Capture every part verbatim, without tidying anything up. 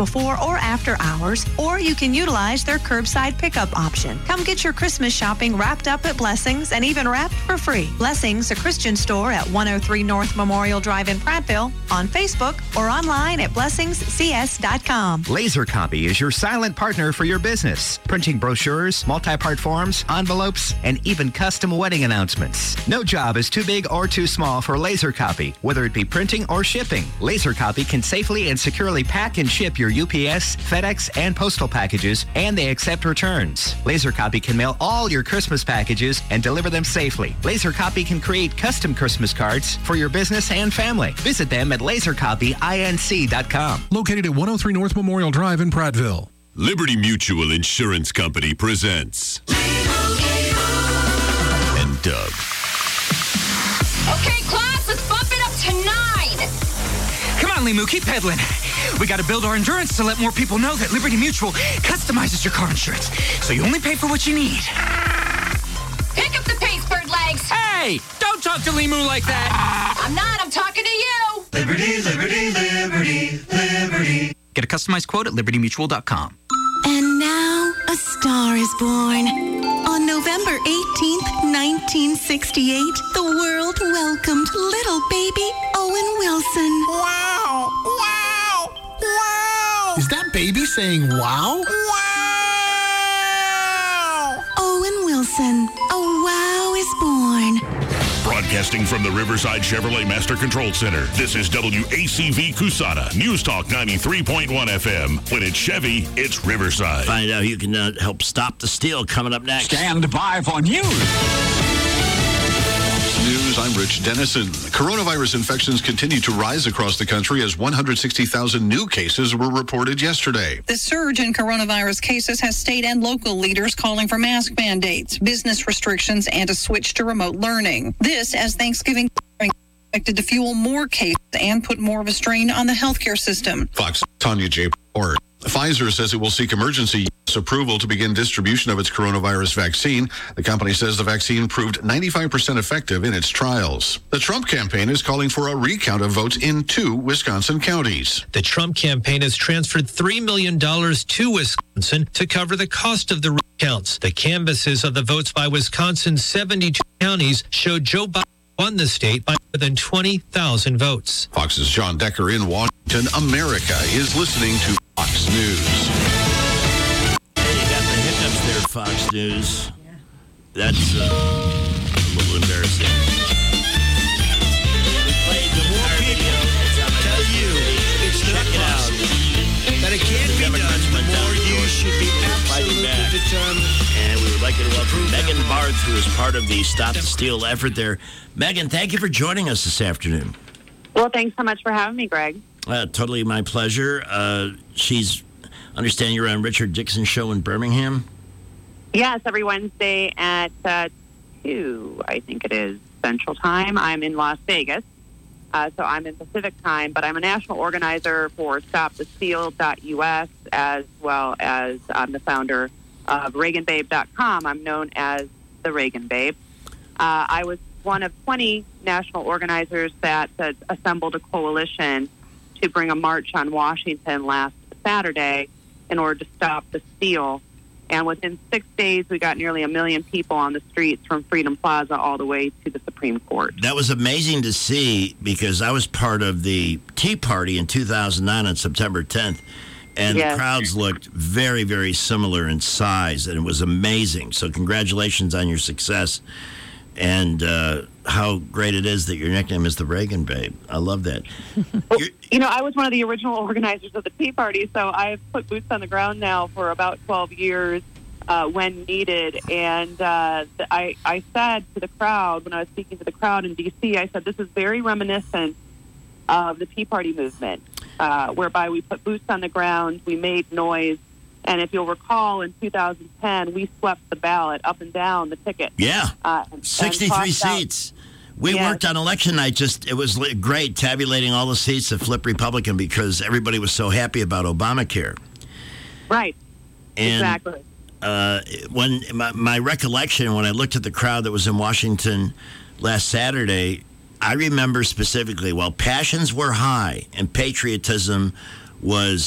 before or after hours, or you can utilize their curbside pickup option. Come get your Christmas shopping wrapped up at Blessings and even wrapped for free. Blessings, a Christian store at one oh three North Memorial Drive in Prattville, on Facebook or online at blessings c s dot com. Laser Copy is your silent partner for your business. Printing brochures, multi-part forms, envelopes, and even custom wedding announcements. No job is too big or too small for Laser Copy, whether it be printing or shipping. Laser Copy can safely and securely pack and ship your U P S, FedEx, and postal packages, and they accept returns. Laser Copy can mail all your Christmas packages and deliver them safely. Laser Copy can create custom Christmas cards for your business and family. Visit them at laser copy inc dot com. Located at one oh three North Memorial Drive in Prattville. Liberty Mutual Insurance Company presents and Doug. Okay, class, let's bump it up to nine. Come on, Limu, keep pedaling. We got to build our endurance to let more people know that Liberty Mutual customizes your car insurance, so you only pay for what you need. Pick up the pace, bird legs. Hey, don't talk to Limu like that. I'm not, I'm talking to you. Liberty, liberty, liberty, liberty. Get a customized quote at liberty mutual dot com. And now a star is born. On November eighteenth, nineteen sixty-eight, the world welcomed little baby Owen Wilson. Wow! Wow! Wow! Is that baby saying wow? Wow! Owen Wilson, a wow is born. Broadcasting from the Riverside Chevrolet Master Control Center, this is W A C V Cusana, News Talk ninety-three point one F M. When it's Chevy, it's Riverside. Find out who can uh, help stop the steal coming up next. Stand by for news. News, I'm Rich Dennison. Coronavirus infections continue to rise across the country as one hundred sixty thousand new cases were reported yesterday. The surge in coronavirus cases has state and local leaders calling for mask mandates, business restrictions, and a switch to remote learning. This as Thanksgiving is expected to fuel more cases and put more of a strain on the healthcare system. Fox Tanya J. Orr. Pfizer says it will seek emergency use approval to begin distribution of its coronavirus vaccine. The company says the vaccine proved ninety-five percent effective in its trials. The Trump campaign is calling for a recount of votes in two Wisconsin counties. The Trump campaign has transferred three million dollars to Wisconsin to cover the cost of the recounts. The canvases of the votes by Wisconsin's seventy-two counties showed Joe Biden won the state by more than twenty thousand votes. Fox's John Decker in Washington. America is listening to Fox News. Hey, you got the hiccups there, Fox News. Yeah. That's uh, a little embarrassing. We played the more video. Tell you, it's not possible. That it can't be done, the more you should be absolutely determined. And we would like to welcome Megan Barth, who is part of the Stop the Steal effort there. Megan, thank you for joining us this afternoon. Well, thanks so much for having me, Greg. Uh, totally my pleasure. Uh, she's, understand you're on Richard Dixon's show in Birmingham? Yes, every Wednesday at uh, two, I think it is, Central Time. I'm in Las Vegas, uh, so I'm in Pacific Time, but I'm a national organizer for stop the steal dot U S, as well as I'm the founder of Reagan Babe dot com. I'm known as the Reagan Babe. Uh, I was one of twenty national organizers that uh, assembled a coalition to bring a march on Washington last Saturday in order to stop the steal. And within six days, we got nearly a million people on the streets from Freedom Plaza all the way to the Supreme Court. That was amazing to see because I was part of the Tea Party in two thousand nine on September tenth. And yes. The crowds looked very, very similar in size, and it was amazing. So congratulations on your success. And uh, how great it is that your nickname is the Reagan Babe. I love that. Well, you know, I was one of the original organizers of the Tea Party, so I've put boots on the ground now for about twelve years uh, when needed. And uh, I, I said to the crowd, when I was speaking to the crowd in D C, I said, this is very reminiscent of the Tea Party movement, uh, whereby we put boots on the ground, we made noise. And if you'll recall, in two thousand ten, we swept the ballot up and down the ticket. Yeah, uh, sixty-three seats. Out. We yes. worked on election night. Just it was great tabulating all the seats that flipped Republican because everybody was so happy about Obamacare. Right. And, exactly. Uh, when my, my recollection, when I looked at the crowd that was in Washington last Saturday, I remember specifically, while passions were high and patriotism was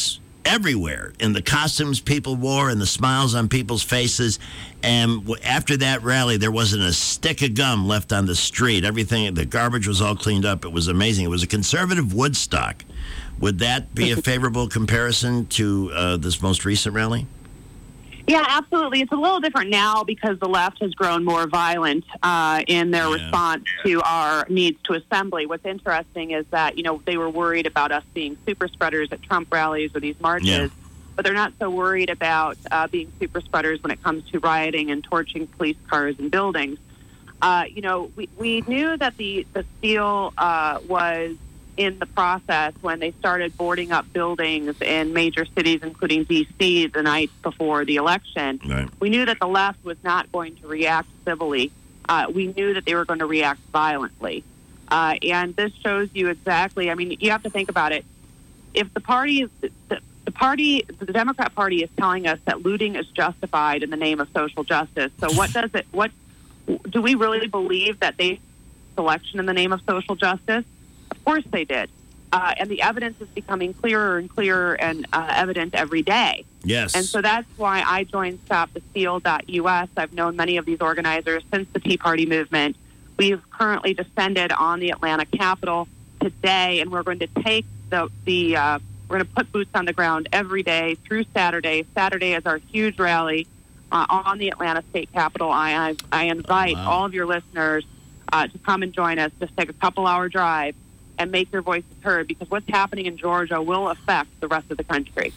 everywhere in the costumes people wore and the smiles on people's faces. And w- after that rally, there wasn't a stick of gum left on the street. Everything, the garbage was all cleaned up. It was amazing. It was a conservative Woodstock. Would that be a favorable comparison to uh, this most recent rally? Yeah, absolutely. It's a little different now because the left has grown more violent uh, in their yeah. response to our needs to assembly. What's interesting is that, you know, they were worried about us being super spreaders at Trump rallies or these marches, yeah. but they're not so worried about uh, being super spreaders when it comes to rioting and torching police cars and buildings. Uh, you know, we, we knew that the, the steel uh, was in the process when they started boarding up buildings in major cities, including D C, the night before the election. Right. We knew that the left was not going to react civilly. Uh, we knew that they were going to react violently. Uh, and this shows you exactly, I mean, you have to think about it. If the party, the, the party, the Democrat Party is telling us that looting is justified in the name of social justice, so what does it, what, do we really believe that they election in the name of social justice? Of course they did. Uh, and the evidence is becoming clearer and clearer and uh, evident every day. Yes. And so that's why I joined stop the steal dot U S. I've known many of these organizers since the Tea Party movement. We've currently descended on the Atlanta Capitol today, and we're going to take the, the uh, we're going to put boots on the ground every day through Saturday. Saturday is our huge rally uh, on the Atlanta State Capitol. I, I, I invite wow. all of your listeners uh, to come and join us. Just take a couple-hour drive and make your voices heard, because what's happening in Georgia will affect the rest of the country.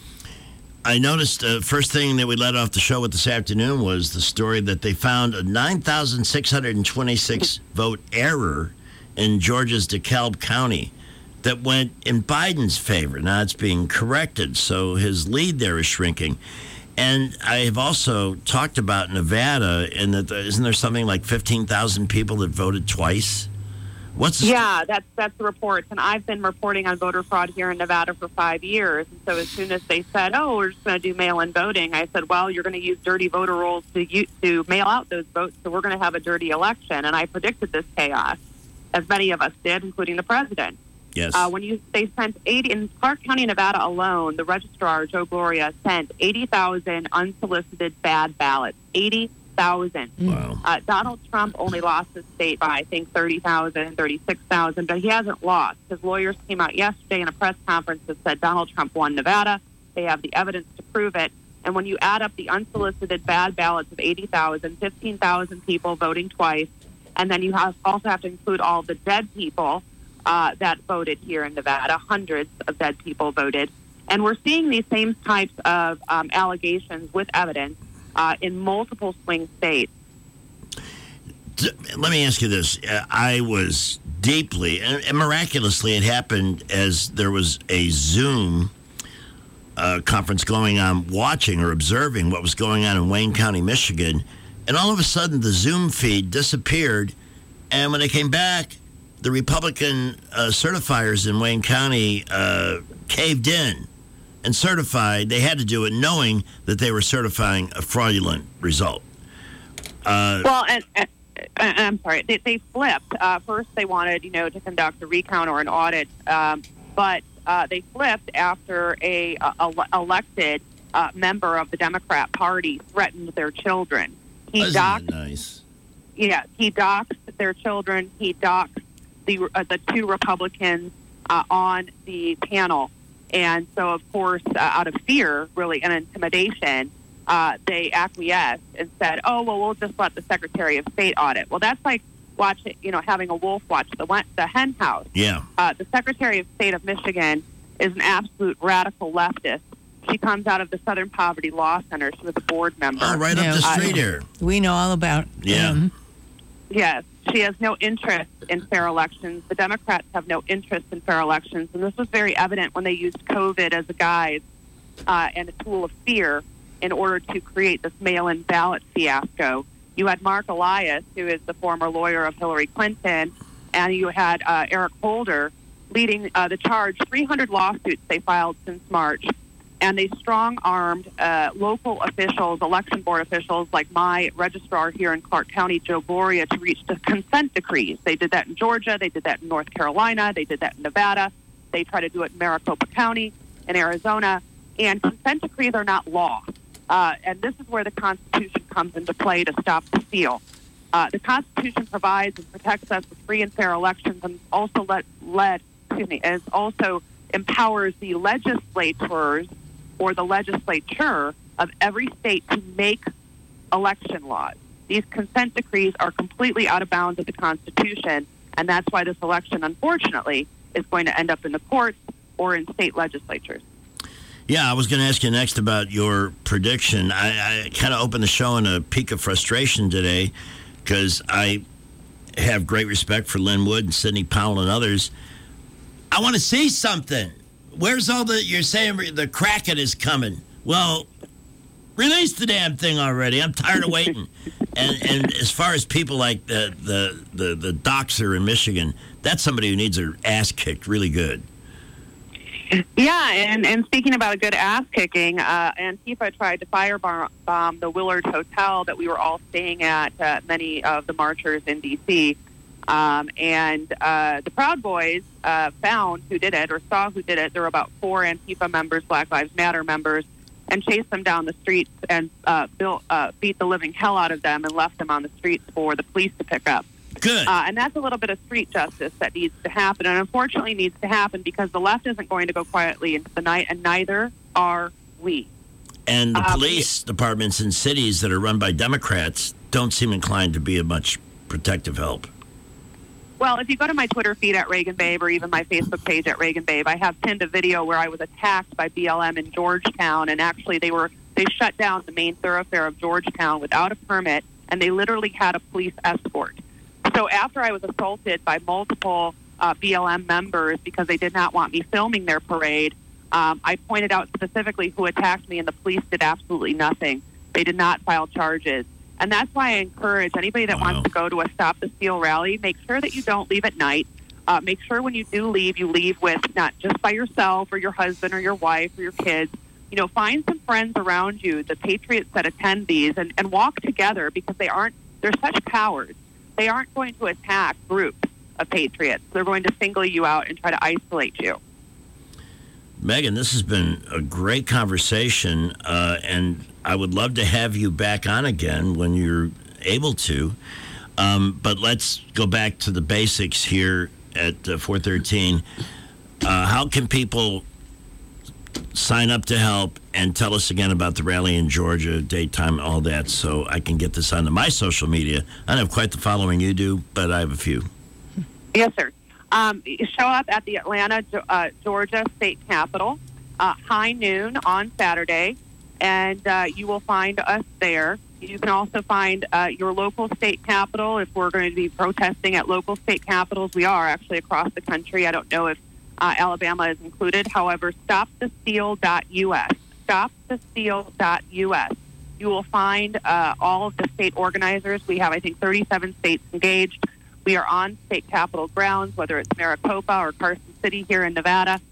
I noticed the uh, first thing that we let off the show with this afternoon was the story that they found a nine thousand six hundred twenty-six vote error in Georgia's DeKalb County that went in Biden's favor. Now it's being corrected, so his lead there is shrinking. And I have also talked about Nevada, and that isn't there something like fifteen thousand people that voted twice? What's yeah, that's that's the reports, and I've been reporting on voter fraud here in Nevada for five years. And so as soon as they said, "Oh, we're just going to do mail-in voting," I said, "Well, you're going to use dirty voter rolls to use, to mail out those votes, so we're going to have a dirty election." And I predicted this chaos, as many of us did, including the president. Yes. Uh, when you they sent eighty in Clark County, Nevada alone, the registrar Joe Gloria sent eighty thousand unsolicited bad ballots. Eighty. thousand. Wow. Uh, Donald Trump only lost the state by, I think, thirty thousand, thirty-six thousand, but he hasn't lost. His lawyers came out yesterday in a press conference that said Donald Trump won Nevada. They have the evidence to prove it. And when you add up the unsolicited bad ballots of eighty thousand, fifteen thousand people voting twice, and then you have also have to include all the dead people uh, that voted here in Nevada, hundreds of dead people voted. And we're seeing these same types of um, allegations with evidence Uh, in multiple swing states. Let me ask you this. Uh, I was deeply, and, and miraculously it happened as there was a Zoom uh, conference going on, watching or observing what was going on in Wayne County, Michigan, and all of a sudden the Zoom feed disappeared, and when they came back, the Republican uh, certifiers in Wayne County uh, caved in and certified. They had to do it knowing that they were certifying a fraudulent result. Uh, well, and, and, and I'm sorry, they, they flipped. Uh, first, they wanted, you know, to conduct a recount or an audit, um, but uh, they flipped after a, a, a elected uh, member of the Democrat Party threatened their children. He Isn't doxed, that nice? Yeah, he doxed their children. He doxed the uh, the two Republicans uh, on the panel. And so, of course, uh, out of fear, really, and intimidation, uh, they acquiesced and said, "Oh, well, we'll just let the Secretary of State audit." Well, that's like watching, you know, having a wolf watch the the hen house. Yeah. Uh, the Secretary of State of Michigan is an absolute radical leftist. She comes out of the Southern Poverty Law Center. She was a board member. Oh, right Yeah, up the uh, street here. We know all about Yeah. them. Yes, she has no interest in fair elections. The Democrats have no interest in fair elections, and this was very evident when they used COVID as a guise uh, and a tool of fear in order to create this mail-in ballot fiasco. You had Mark Elias, who is the former lawyer of Hillary Clinton, and you had uh, Eric Holder leading uh, the charge. three hundred lawsuits they filed since March. And they strong-armed uh, local officials, election board officials, like my registrar here in Clark County, Joe Gloria, to reach the consent decrees. They did that in Georgia. They did that in North Carolina. They did that in Nevada. They try to do it in Maricopa County, in Arizona. And consent decrees are not law. Uh, and this is where the Constitution comes into play to stop the steal. Uh, the Constitution provides and protects us with free and fair elections, and also let, led, excuse me, and also empowers the legislators or the legislature of every state to make election laws. These consent decrees are completely out of bounds of the Constitution, and that's why this election, unfortunately, is going to end up in the courts or in state legislatures. Yeah, I was going to ask you next about your prediction. I, I kind of opened the show in a peak of frustration today because I have great respect for Lynn Wood and Sidney Powell and others. I want to see something. Where's all the, you're saying the Kraken is coming. Well, release the damn thing already. I'm tired of waiting. and and as far as people like the, the, the, the doxer in Michigan, that's somebody who needs their ass kicked really good. Yeah, and, and speaking about a good ass kicking, uh, Antifa tried to firebomb the Willard Hotel that we were all staying at, uh, many of the marchers in D C Um, and uh, the Proud Boys uh, found who did it or saw who did it. There were about four Antifa members, Black Lives Matter members, and chased them down the streets and uh, built, uh, beat the living hell out of them and left them on the streets for the police to pick up. Good. Uh, and that's a little bit of street justice that needs to happen, and unfortunately needs to happen because the left isn't going to go quietly into the night, and neither are we. And the uh, police departments in cities that are run by Democrats don't seem inclined to be of much protective help. Well, if you go to my Twitter feed at Reagan Babe or even my Facebook page at Reagan Babe, I have pinned a video where I was attacked by B L M in Georgetown, and actually they were they shut down the main thoroughfare of Georgetown without a permit, and they literally had a police escort. So after I was assaulted by multiple uh, B L M members because they did not want me filming their parade, um, I pointed out specifically who attacked me, and the police did absolutely nothing. They did not file charges. And that's why I encourage anybody that wow. wants to go to a Stop the Steal rally, make sure that you don't leave at night. Uh, make sure when you do leave, you leave with not just by yourself or your husband or your wife or your kids. You know, find some friends around you, the patriots that attend these, and, and walk together because they aren't, they're such cowards. They aren't going to attack groups of patriots. They're going to single you out and try to isolate you. Megan, this has been a great conversation, uh, and I would love to have you back on again when you're able to. Um, but let's go back to the basics here at uh, four thirteen. Uh, how can people sign up to help, and tell us again about the rally in Georgia, date, time, all that, so I can get this onto my social media. I don't have quite the following you do, but I have a few. Yes, sir. Um, show up at the Atlanta, uh, Georgia State Capitol, uh, high noon on Saturday, and uh, you will find us there. You can also find uh, your local state capitol if we're going to be protesting at local state capitals. We are actually across the country. I don't know if uh, Alabama is included. However, stop the steal dot U S. stop the steal dot U S. You will find uh, all of the state organizers. We have, I think, thirty-seven states engaged. We are on state capitol grounds, whether it's Maricopa or Carson City here in Nevada.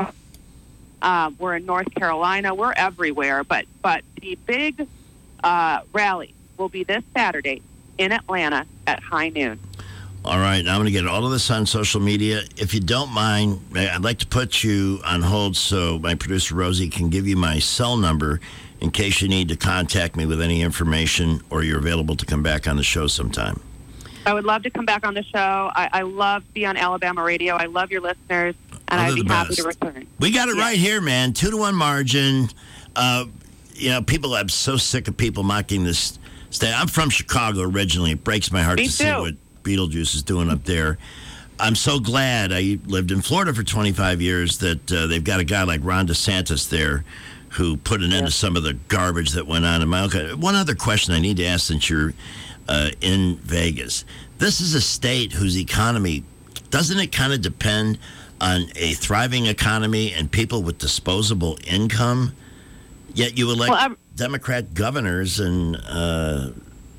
Uh, we're in North Carolina. We're everywhere. But but the big uh, rally will be this Saturday in Atlanta at high noon. All right. Now I'm going to get all of this on social media. If you don't mind, I'd like to put you on hold so my producer, Rosie, can give you my cell number in case you need to contact me with any information or you're available to come back on the show sometime. I would love to come back on the show. I, I love to be on Alabama radio. I love your listeners, and I'd be happy to return. We got it yeah. right here, man. Two to one margin. Uh, you know, people, I'm so sick of people mocking this state. I'm from Chicago originally. It breaks my heart Me to too. see what Beetlejuice is doing up there. I'm so glad. I lived in Florida for twenty-five years that uh, they've got a guy like Ron DeSantis there who put an end yeah. to some of the garbage that went on in my own. One other question I need to ask since you're Uh, in Vegas. This is a state whose economy, doesn't it kind of depend on a thriving economy and people with disposable income? Yet you elect well, Democrat governors and uh,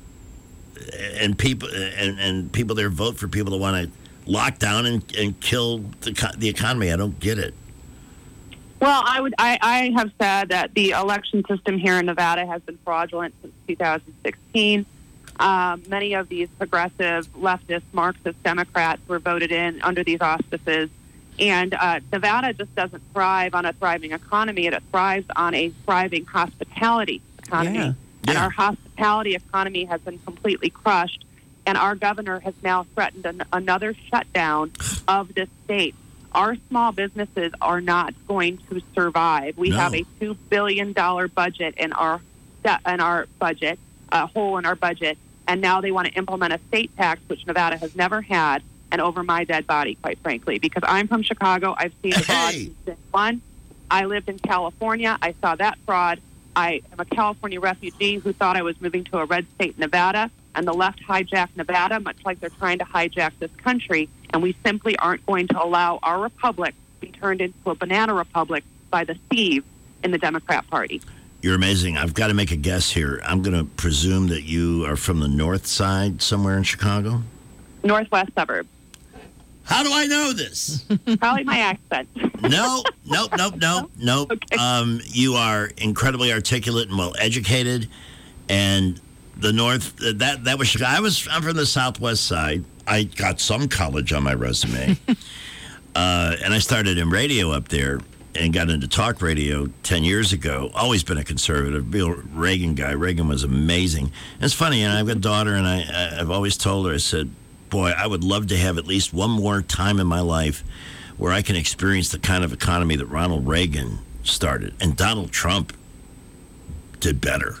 and people and, and people there vote for people that want to lock down and, and kill the the economy. I don't get it. Well, I would I, I have said that the election system here in Nevada has been fraudulent since two thousand sixteen. Um, many of these progressive, leftist, Marxist Democrats were voted in under these auspices, And uh, Nevada just doesn't thrive on a thriving economy. It thrives on a thriving hospitality economy. Yeah. And Yeah. our hospitality economy has been completely crushed. And our governor has now threatened an, another shutdown of this state. Our small businesses are not going to survive. We No. have a two billion dollars budget in our in our budget, a hole in our budget, and now they want to implement a state tax, which Nevada has never had, and over my dead body, quite frankly, because I'm from Chicago. I've seen the fraud since day one. I lived in California. I saw that fraud. I am a California refugee who thought I was moving to a red state, Nevada, and the left hijacked Nevada, much like they're trying to hijack this country, and we simply aren't going to allow our republic to be turned into a banana republic by the thieves in the Democrat Party. You're amazing. I've got to make a guess here. I'm going to presume that you are from the north side somewhere in Chicago? Northwest suburbs. How do I know this? Probably my accent. No, nope, nope, nope, nope. Okay. Um, you are incredibly articulate and well educated, and the north that that was Chicago. I was I'm from the southwest side. I got some college on my resume, uh, and I started in radio up there and got into talk radio ten years ago. Always been a conservative, real Reagan guy. Reagan was amazing. And it's funny, and I've got a daughter, and I I've always told her, I said, boy, I would love to have at least one more time in my life where I can experience the kind of economy that Ronald Reagan started. And Donald Trump did better.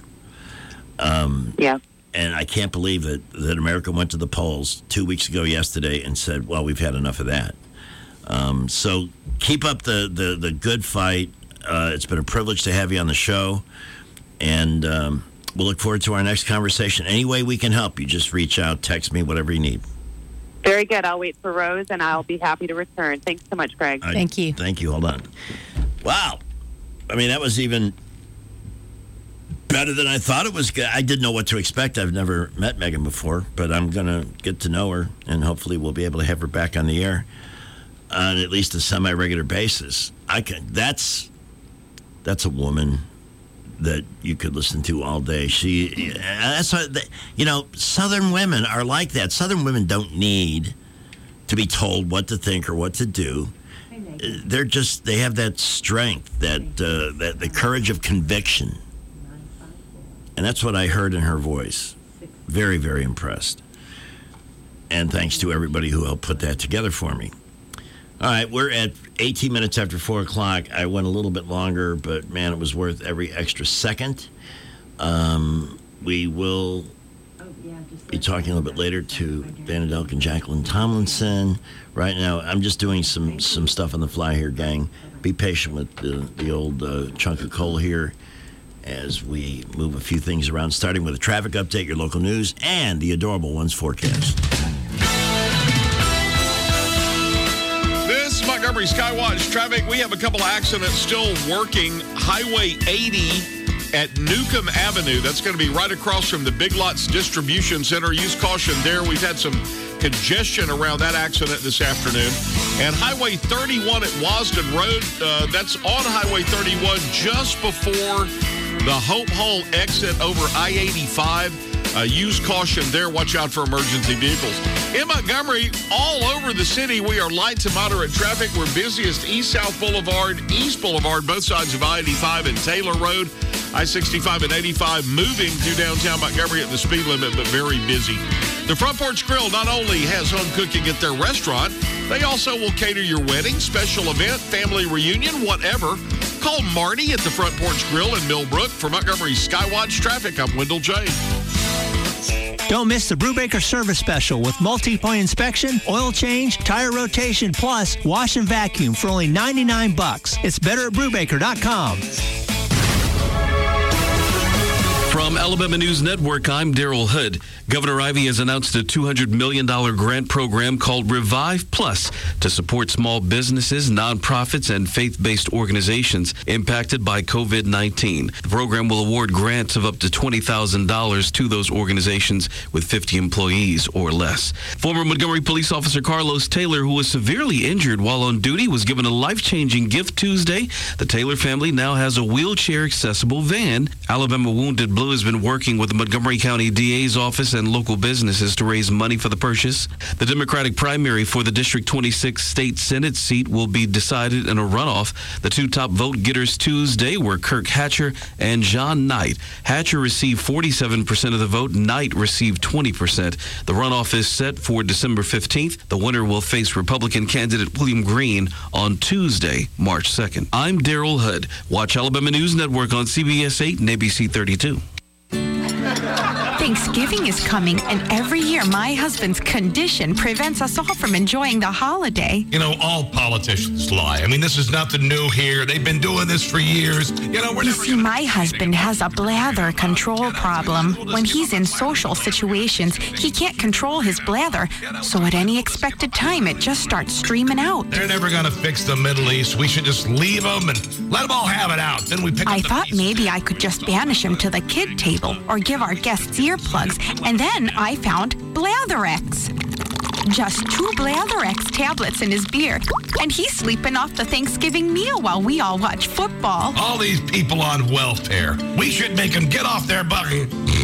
Um, yeah. And I can't believe that, that America went to the polls two weeks ago yesterday and said, well, we've had enough of that. Um, so keep up the, the, the good fight. Uh, it's been a privilege to have you on the show. And um, we'll look forward to our next conversation. Any way we can help you, just reach out, text me, whatever you need. Very good. I'll wait for Rose, and I'll be happy to return. Thanks so much, Greg. I, Thank you. Thank you. Hold on. Wow. I mean, that was even better than I thought it was. I didn't know what to expect. I've never met Megan before, but I'm going to get to know her, and hopefully we'll be able to have her back on the air on at least a semi-regular basis. I can. That's that's a woman that you could listen to all day. She, that's what, you know, Southern women are like that. Southern women don't need to be told what to think or what to do. They're just, they have that strength, that, uh, that the courage of conviction. And that's what I heard in her voice. Very, very impressed. And thanks to everybody who helped put that together for me. All right, we're at eighteen minutes after four o'clock. I went a little bit longer, but, man, it was worth every extra second. Um, we will be talking a little bit later to Van Delk and Jacqueline Tomlinson. Right now, I'm just doing some, some stuff on the fly here, gang. Be patient with the, the old uh, chunk of coal here as we move a few things around, starting with a traffic update, your local news, and the Adorable Ones forecast. Montgomery Skywatch traffic. We have a couple of accidents still working. Highway eighty at Newcomb Avenue. That's going to be right across from the Big Lots Distribution Center. Use caution there. We've had some congestion around that accident this afternoon. And Highway thirty-one at Wasden Road. Uh, that's on Highway thirty-one just before the Hope Hall exit over I eighty-five. Uh, use caution there. Watch out for emergency vehicles. In Montgomery, all over the city, we are light to moderate traffic. We're busiest East-South Boulevard, East Boulevard, both sides of I eighty-five and Taylor Road. I sixty-five and eighty-five moving through downtown Montgomery at the speed limit, but very busy. The Front Porch Grill not only has home cooking at their restaurant, they also will cater your wedding, special event, family reunion, whatever. Call Marty at the Front Porch Grill in Millbrook. For Montgomery Skywatch traffic, I'm Wendell J. Don't miss the Brubaker Service Special with multi-point inspection, oil change, tire rotation, plus wash and vacuum for only ninety-nine bucks. It's better at Brubaker dot com. From Alabama News Network, I'm Daryl Hood. Governor Ivey has announced a two hundred million dollars grant program called Revive Plus to support small businesses, nonprofits, and faith-based organizations impacted by covid nineteen. The program will award grants of up to twenty thousand dollars to those organizations with fifty employees or less. Former Montgomery police officer Carlos Taylor, who was severely injured while on duty, was given a life-changing gift Tuesday. The Taylor family now has a wheelchair-accessible van. Alabama Wounded Blue has been working with the Montgomery County D A's office and local businesses to raise money for the purchase. The Democratic primary for the District twenty-six state Senate seat will be decided in a runoff. The two top vote getters Tuesday were Kirk Hatcher and John Knight. Hatcher received forty-seven percent of the vote. Knight received twenty percent. The runoff is set for December fifteenth. The winner will face Republican candidate William Green on Tuesday, March second. I'm Daryl Hood. Watch Alabama News Network on C B S eight and A B C thirty-two. Thanksgiving is coming, and every year my husband's condition prevents us all from enjoying the holiday. You know, all politicians lie. I mean, this is nothing new here. They've been doing this for years. You know, we're You never see, my husband has a bladder control problem. When he's in social situations, he can't control his bladder, so at any expected time, it just starts streaming out. They're never going to fix the Middle East. We should just leave them and let them all have it out. Then we pick I up the thought pieces. maybe I could just banish him to the kid table or give our guests earplugs, and then I found Blatherex. Just two Blatherex tablets in his beer, and he's sleeping off the Thanksgiving meal while we all watch football. All these people on welfare. We should make them get off their butt.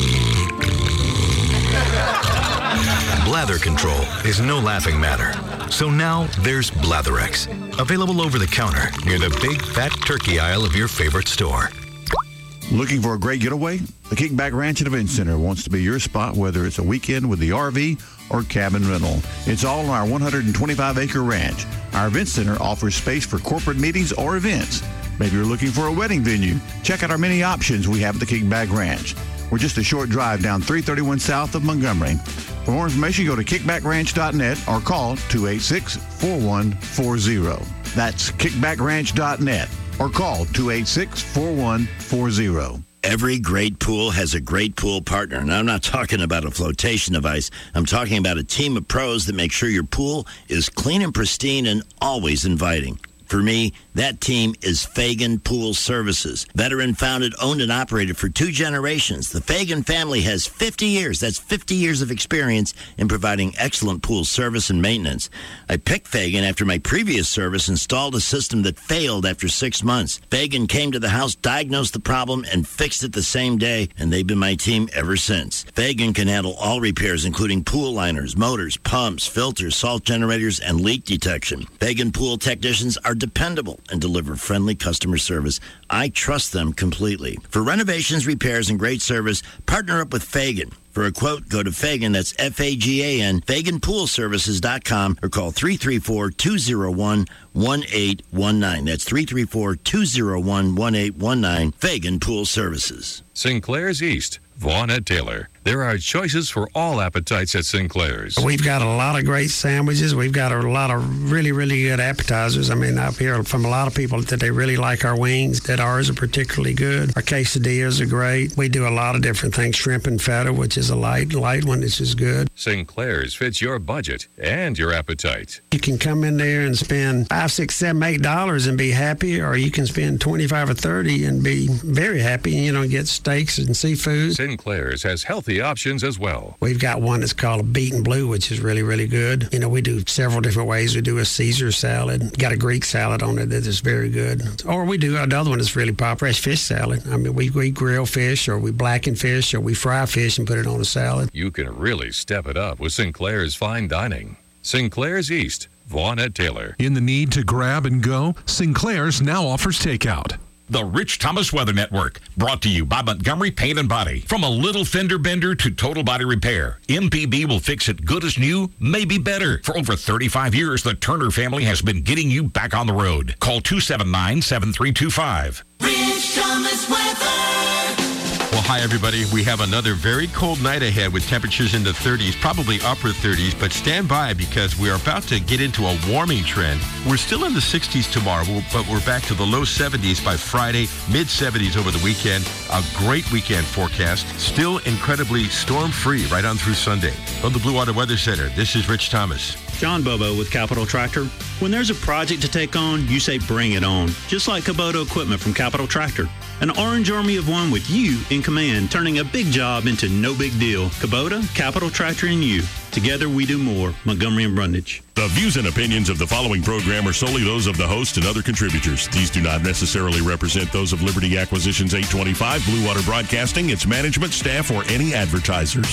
Blather control is no laughing matter. So now there's Blatherex, available over the counter near the big fat turkey aisle of your favorite store. Looking for a great getaway? The Kickback Ranch and Event Center wants to be your spot, whether it's a weekend with the R V or cabin rental. It's all on our one hundred twenty-five acre ranch. Our Event Center offers space for corporate meetings or events. Maybe you're looking for a wedding venue. Check out our many options we have at the Kickback Ranch. We're just a short drive down three thirty-one south of Montgomery. For more information, go to kickback ranch dot net or call two eight six, four one four zero. That's kickback ranch dot net or call two eight six, four one four zero. Every great pool has a great pool partner. And I'm not talking about a flotation device. I'm talking about a team of pros that make sure your pool is clean and pristine and always inviting. For me, that team is Fagan Pool Services. Veteran founded, owned, and operated for two generations. The Fagan family has fifty years. That's fifty years of experience in providing excellent pool service and maintenance. I picked Fagan after my previous service installed a system that failed after six months. Fagan came to the house, diagnosed the problem, and fixed it the same day, and they've been my team ever since. Fagan can handle all repairs, including pool liners, motors, pumps, filters, salt generators, and leak detection. Fagan Pool technicians are dependable and deliver friendly customer service. I trust them completely. For renovations, repairs, and great service, partner up with Fagan. For a quote, go to Fagan, that's F A G A N, Fagan Pool Services dot com, or call three three four, two zero one, one eight one nine. That's three three four, two zero one, one eight one nine, Fagan Pool Services. Sinclair's East, Vaughn at Taylor. There are choices for all appetites at Sinclair's. We've got a lot of great sandwiches. We've got a lot of really, really good appetizers. I mean, I've heard from a lot of people that they really like our wings, that ours are particularly good. Our quesadillas are great. We do a lot of different things. Shrimp and feta, which is a light, light one, which is good. Sinclair's fits your budget and your appetite. You can come in there and spend five, six, seven, eight dollars and be happy, or you can spend twenty-five or thirty and be very happy. You know, get steaks and seafood. Sinclair's has healthy options as well. We've got one that's called a beaten blue, which is really, really good. You know, we do several different ways. We do a Caesar salad, got a Greek salad on it that is very good. Or we do another one that's really popular, fresh fish salad. I mean, we, we grill fish, or we blacken fish, or we fry fish and put it on a salad. You can really step it up with Sinclair's Fine Dining. Sinclair's East, Vaughn at Taylor. In the need to grab and go, Sinclair's now offers takeout. The Rich Thomas Weather Network, brought to you by Montgomery Paint and Body. From a little fender bender to total body repair, M P B will fix it good as new, maybe better. For over thirty-five years, the Turner family has been getting you back on the road. Call two seven nine, seven three two five. Rich Thomas Weather. Well, hi, everybody. We have another very cold night ahead with temperatures in the thirties, probably upper thirties, but stand by because we're about to get into a warming trend. We're still in the sixties tomorrow, but we're back to the low seventies by Friday, mid seventies over the weekend. A great weekend forecast. Still incredibly storm-free right on through Sunday. From the Blue Water Weather Center, this is Rich Thomas. John Bobo with Capital Tractor. When there's a project to take on, you say bring it on. Just like Kubota equipment from Capital Tractor. An orange army of one with you in command, turning a big job into no big deal. Kubota, Capital Tractor, and you. Together we do more. Montgomery and Brundage. The views and opinions of the following program are solely those of the host and other contributors. These do not necessarily represent those of Liberty Acquisitions eight twenty-five, Blue Water Broadcasting, its management, staff, or any advertisers.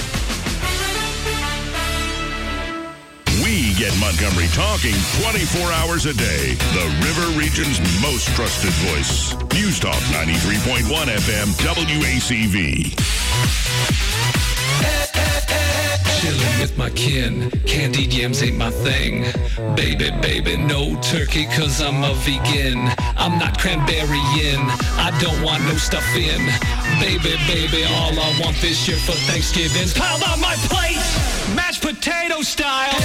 We get Montgomery talking twenty-four hours a day. The River Region's most trusted voice. News Talk ninety-three point one F M, W A C V. Chillin' with my kin, candied yams ain't my thing. Baby, baby, no turkey, cause I'm a vegan. I'm not cranberry-in, I don't want no stuffing. Baby, baby, all I want this year for Thanksgiving's piled on my plate, mashed potato style.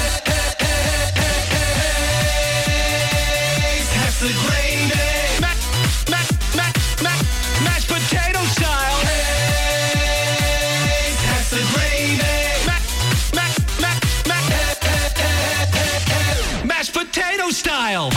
Pass the gravy, ma- ma- ma- ma- mashed potato style. Pass the gravy. Mashed potato style.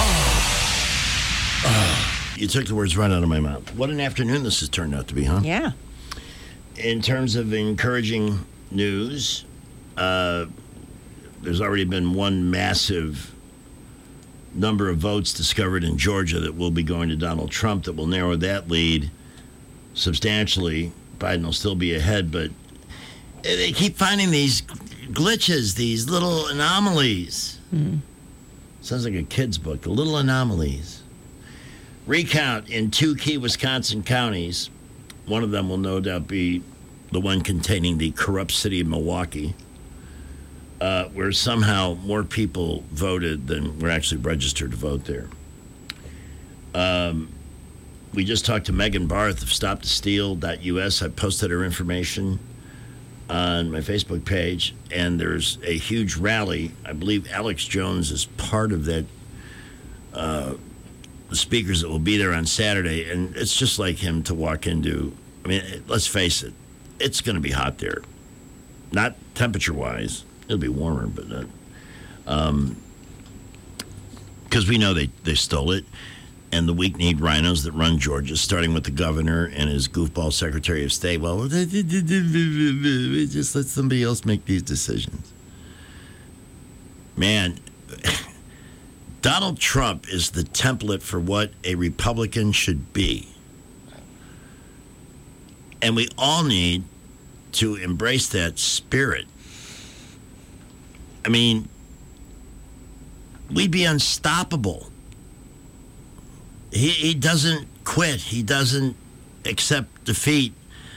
You took the words right out of my mouth. What an afternoon this has turned out to be, huh? Yeah. In terms of encouraging news, uh, there's already been one massive number of votes discovered in Georgia that will be going to Donald Trump that will narrow that lead substantially. Biden will still be ahead, but they keep finding these glitches, these little anomalies. Mm. Sounds like a kid's book, the little anomalies. Recount in two key Wisconsin counties. One of them will no doubt be the one containing the corrupt city of Milwaukee, uh, where somehow more people voted than were actually registered to vote there. Um, we just talked to Megan Barth of stop the steal dot U S. I posted her information on my Facebook page, and there's a huge rally. I believe Alex Jones is part of that, uh, the speakers that will be there on Saturday, and it's just like him to walk into. I mean, let's face it, it's going to be hot there. Not temperature-wise. It'll be warmer, but not. Um, because we know they, they stole it, and the weak-kneed rhinos that run Georgia, starting with the governor and his goofball Secretary of State, well, just let somebody else make these decisions. Man, Donald Trump is the template for what a Republican should be. And we all need to embrace that spirit. I mean, we'd be unstoppable. He, he doesn't quit. He doesn't accept defeat,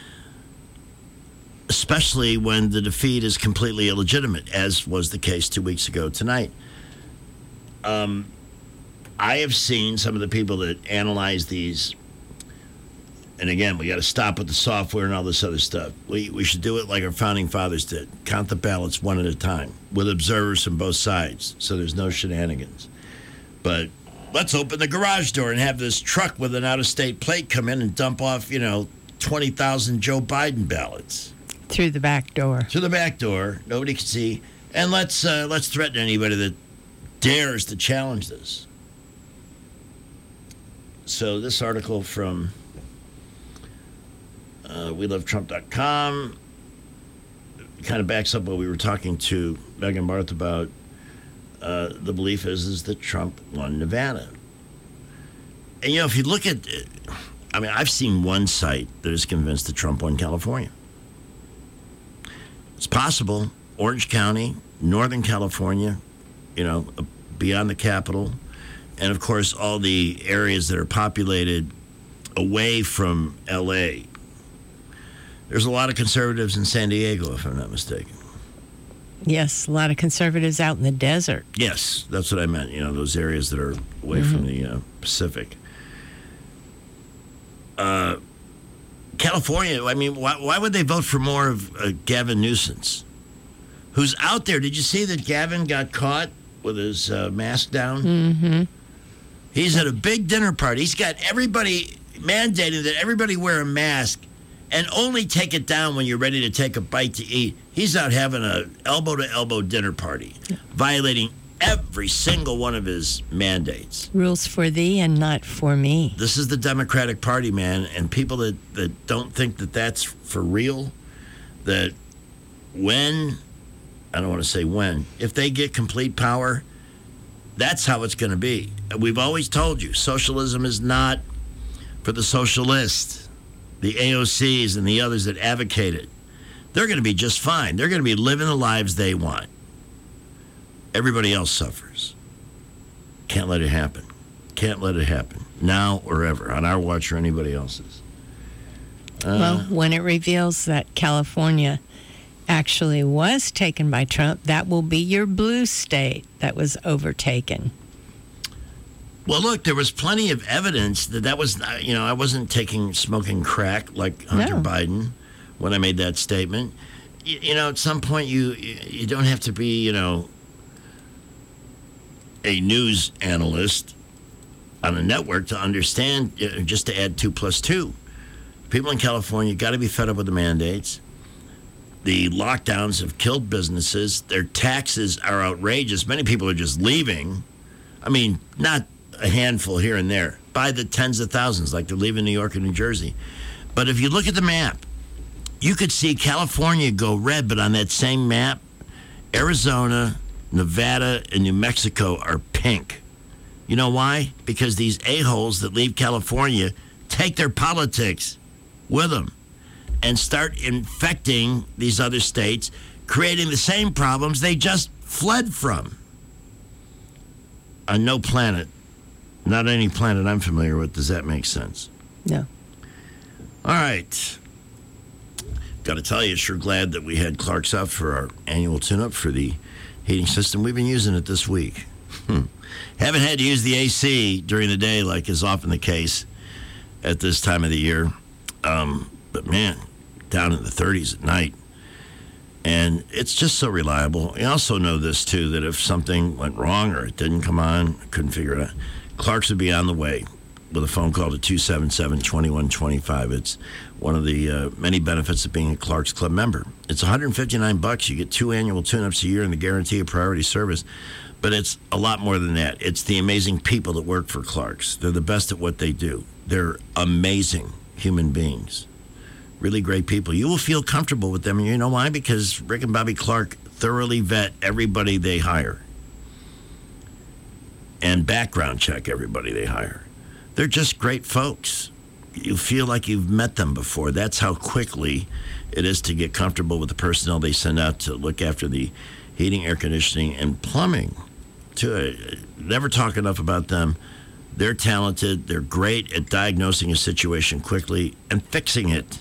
especially when the defeat is completely illegitimate, as was the case two weeks ago tonight. Um, I have seen some of the people that analyze these, and again, we got to stop with the software and all this other stuff. We we should do it like our founding fathers did. Count the ballots one at a time with observers from both sides, so there's no shenanigans. But let's open the garage door and have this truck with an out-of-state plate come in and dump off, you know, twenty thousand Joe Biden ballots. Through the back door. Through the back door. Nobody can see. And let's uh, let's threaten anybody that dares to challenge this. So this article from uh, we love trump dot com kind of backs up what we were talking to Megan Barth about. Uh, the belief is is that Trump won Nevada. And, you know, if you look at it, I mean, I've seen one site that is convinced that Trump won California. It's possible. Orange County, Northern California, you know, beyond the capital, and, of course, all the areas that are populated away from L A. There's a lot of conservatives in San Diego, if I'm not mistaken. Yes, a lot of conservatives out in the desert. Yes, that's what I meant. You know, those areas that are away mm-hmm. from the uh, Pacific. Uh, California, I mean, why, why would they vote for more of uh, Gavin Newsom, who's out there? Did you see that Gavin got caught with his uh, mask down? Mm-hmm. He's at a big dinner party. He's got everybody mandating that everybody wear a mask and only take it down when you're ready to take a bite to eat. He's out having a elbow-to-elbow dinner party, yeah. violating every single one of his mandates. Rules for thee and not for me. This is the Democratic Party, man, and people that, that don't think that that's for real, that when I don't want to say when. If they get complete power, that's how it's going to be. We've always told you, socialism is not for the socialists, the A O Cs and the others that advocate it. They're going to be just fine. They're going to be living the lives they want. Everybody else suffers. Can't let it happen. Can't let it happen. Now or ever, on our watch or anybody else's. Uh, well, when it reveals that California actually was taken by Trump, that will be your blue state that was overtaken. Well, look, there was plenty of evidence that that was, you know, I wasn't taking smoking crack like Hunter No. Biden when I made that statement. You, you know, at some point you you don't have to be, you know, a news analyst on a network to understand, you know, just to add two plus two. People in California got to be fed up with the mandates. The lockdowns have killed businesses. Their taxes are outrageous. Many people are just leaving. I mean, not a handful here and there, by the tens of thousands, like they're leaving New York and New Jersey. But if you look at the map, you could see California go red, but on that same map, Arizona, Nevada, and New Mexico are pink. You know why? Because these a-holes that leave California take their politics with them and start infecting these other states, creating the same problems they just fled from. On no planet, not any planet I'm familiar with, does that make sense? No. All right. Got to tell you, sure glad that we had Clark's out for our annual tune-up for the heating system. We've been using it this week. Hmm. Haven't had to use the A C during the day like is often the case at this time of the year. Um, but, man, down in the thirties at night. And it's just so reliable. You also know this, too, that if something went wrong or it didn't come on, couldn't figure it out, Clark's would be on the way with a phone call to two seven seven, two one two five. It's one of the uh, many benefits of being a Clark's Club member. It's one hundred fifty-nine bucks. You get two annual tune-ups a year and the guarantee of priority service. But it's a lot more than that. It's the amazing people that work for Clark's. They're the best at what they do. They're amazing human beings. Really great people. You will feel comfortable with them. And you know why? Because Rick and Bobby Clark thoroughly vet everybody they hire and background check everybody they hire. They're just great folks. You feel like you've met them before. That's how quickly it is to get comfortable with the personnel they send out to look after the heating, air conditioning, and plumbing. To uh, never talk enough about them. They're talented. They're great at diagnosing a situation quickly and fixing it.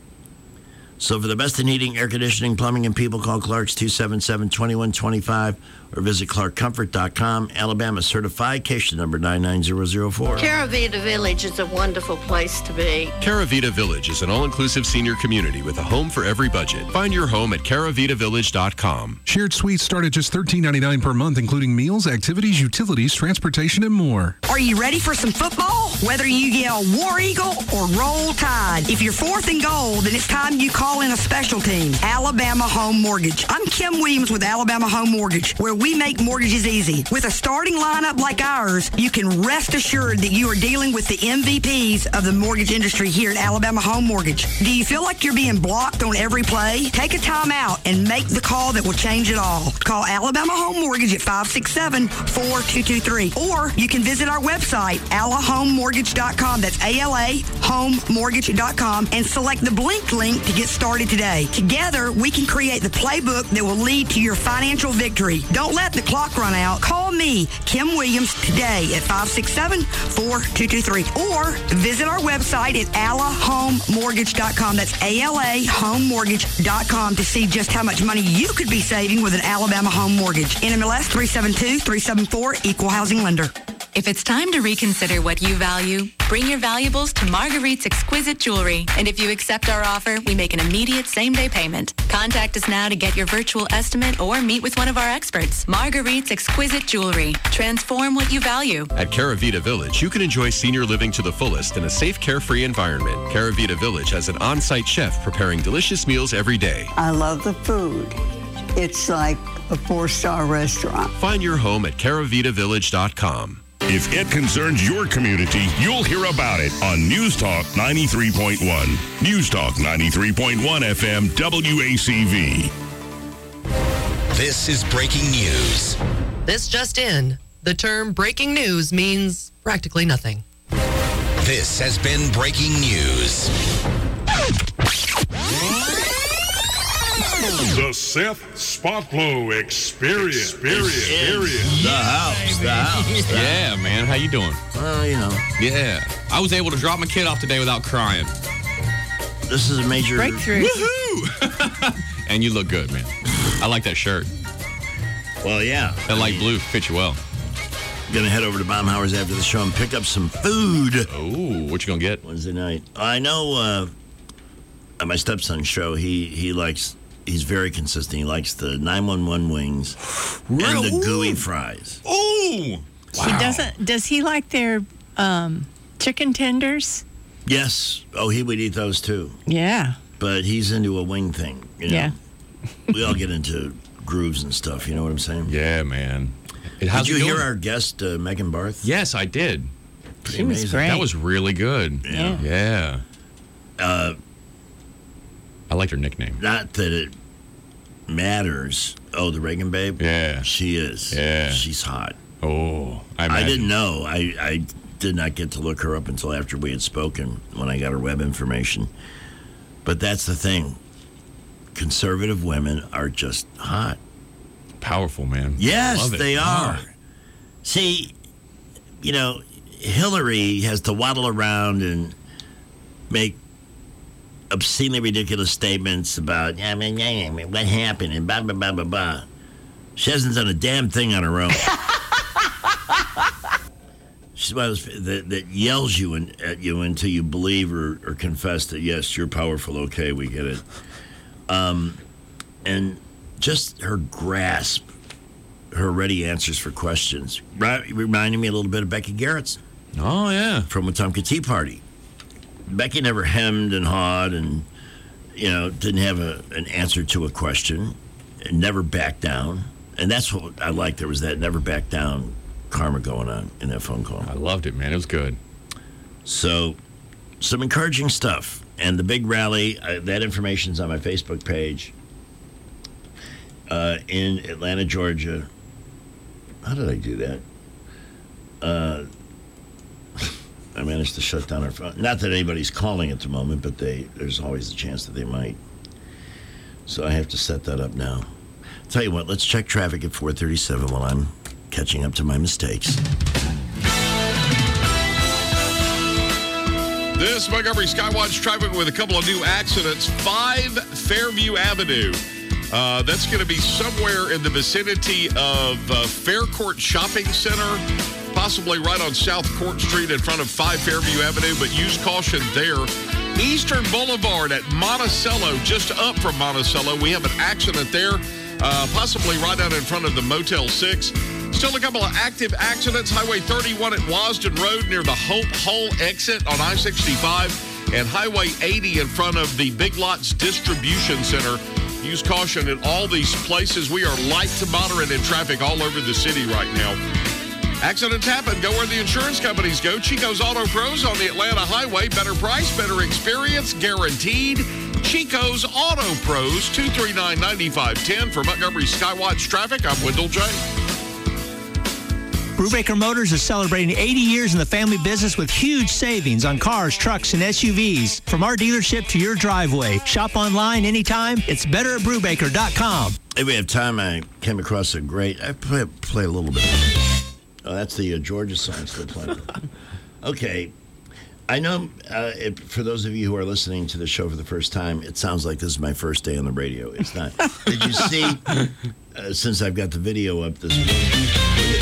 So for the best in heating, air conditioning, plumbing, and people, call Clark's two seven seven, two one two five or visit clark comfort dot com. Alabama certified, case number nine nine zero zero four. Caravita Village is a wonderful place to be. Caravita Village is an all-inclusive senior community with a home for every budget. Find your home at caravita village dot com. Shared suites start at just thirteen ninety-nine per month, including meals, activities, utilities, transportation, and more. Are you ready for some football? Whether you yell War Eagle or Roll Tide, if you're fourth and goal, then it's time you call in a special team, Alabama Home Mortgage. I'm Kim Williams with Alabama Home Mortgage, where we make mortgages easy. With a starting lineup like ours, you can rest assured that you are dealing with the M V Ps of the mortgage industry here at Alabama Home Mortgage. Do you feel like you're being blocked on every play? Take a time out and make the call that will change it all. Call Alabama Home Mortgage at five six seven, four two two three. Or you can visit our website, ala home mortgage dot com. That's A L A home mortgage dot com and select the Blink link to get started today. Together, we can create the playbook that will lead to your financial victory. Don't let the clock run out. Call me, Kim Williams, today at five six seven, four two two three. Or visit our website at ala home mortgage dot com. That's A L A home mortgage dot com to see just how much money you could be saving with an Alabama Home Mortgage. N M L S three seven two, three seven four, Equal Housing Lender. If it's time to reconsider what you value, bring your valuables to Marguerite's Exquisite Jewelry. And if you accept our offer, we make an immediate same-day payment. Contact us now to get your virtual estimate or meet with one of our experts. Marguerite's Exquisite Jewelry. Transform what you value. At Caravita Village, you can enjoy senior living to the fullest in a safe, carefree environment. Caravita Village has an on-site chef preparing delicious meals every day. I love the food. It's like a four-star restaurant. Find your home at caravita village dot com. If it concerns your community, you'll hear about it on News Talk ninety-three point one. News Talk ninety-three point one F M W A C V. This is breaking news. This just in. The term breaking news means practically nothing. This has been breaking news. The Seth Spotlow Experience. Experience. Experience. The house. The house. The yeah, man. How you doing? Well, you know. Yeah. I was able to drop my kid off today without crying. This is a major breakthrough. Woohoo! And you look good, man. I like that shirt. Well, yeah. That light blue fits you well. Going to head over to Baumhauer's after the show and pick up some food. Oh, what you going to get? Wednesday night. I know uh, at my stepson's show, he, he likes, he's very consistent. He likes the nine one one wings and the gooey fries. Oh! Wow. He doesn't, does he like their um, chicken tenders? Yes. Oh, he would eat those too. Yeah. But he's into a wing thing. You know? Yeah. We all get into grooves and stuff. You know what I'm saying? Yeah, man. It, did you hear our guest, uh, Megan Barth? Yes, I did. Pretty she was amazing. great. That was really good. Yeah. Yeah. Uh, I liked her nickname. Not that it matters. Oh, the Reagan babe? Yeah. She is. Yeah. She's hot. Oh, I, I didn't know. I, I did not get to look her up until after we had spoken when I got her web information. But that's the thing. Conservative women are just hot. Powerful, man. Yes, they oh. are. See, you know, Hillary has to waddle around and make obscenely ridiculous statements about, yeah, I mean, yeah, yeah, what happened and blah, blah, blah, blah, blah. She hasn't done a damn thing on her own. She's one of those that, that yells you in, at you until you believe or, or confess that, yes, you're powerful, okay, we get it. Um, and just her grasp, her ready answers for questions, right, reminding me a little bit of Becky Garrett's. Oh, yeah. From Wetumpka Tea Party. Becky never hemmed and hawed and, you know, didn't have a, an answer to a question and never backed down. And that's what I liked. There was that never back down karma going on in that phone call. I loved it, man. It was good. So, some encouraging stuff. And the big rally, uh, that information's on my Facebook page uh, in Atlanta, Georgia. How did I do that? Uh, I managed to shut down our phone. Not that anybody's calling at the moment, but they there's always a chance that they might. So I have to set that up now. Tell you what, let's check traffic at four thirty-seven while I'm catching up to my mistakes. This Montgomery Skywatch traffic with a couple of new accidents. five Fairview Avenue. Uh, that's going to be somewhere in the vicinity of uh, Faircourt Shopping Center, possibly right on South Court Street in front of five Fairview Avenue, but use caution there. Eastern Boulevard at Monticello, just up from Monticello. We have an accident there, uh, possibly right out in front of the Motel six. Still a couple of active accidents. Highway thirty-one at Wasden Road near the Hope Hall exit on I sixty-five, and Highway eighty in front of the Big Lots Distribution Center. Use caution in all these places. We are light to moderate in traffic all over the city right now. Accidents happen. Go where the insurance companies go. Chico's Auto Pros on the Atlanta Highway. Better price, better experience, guaranteed. Chico's Auto Pros, two three nine, nine five one zero. For Montgomery Skywatch Traffic, I'm Wendell J. Brubaker Motors is celebrating eighty years in the family business with huge savings on cars, trucks, and S U Vs. From our dealership to your driveway. Shop online anytime. It's better at brubaker dot com. If we have time, I came across a great... I play, play a little bit. Oh, that's the uh, Georgia song still playing. Okay. I know uh, it, for those of you who are listening to the show for the first time, it sounds like this is my first day on the radio. It's not. Did you see, uh, since I've got the video up this morning,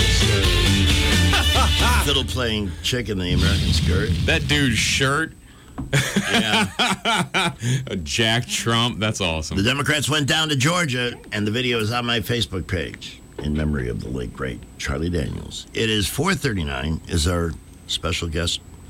uh, fiddle playing chick in the American skirt? That dude's shirt. Yeah. Jack Trump. That's awesome. The Democrats went down to Georgia, and the video is on my Facebook page in memory of the late, great Charlie Daniels. It is four thirty-nine, is our special guest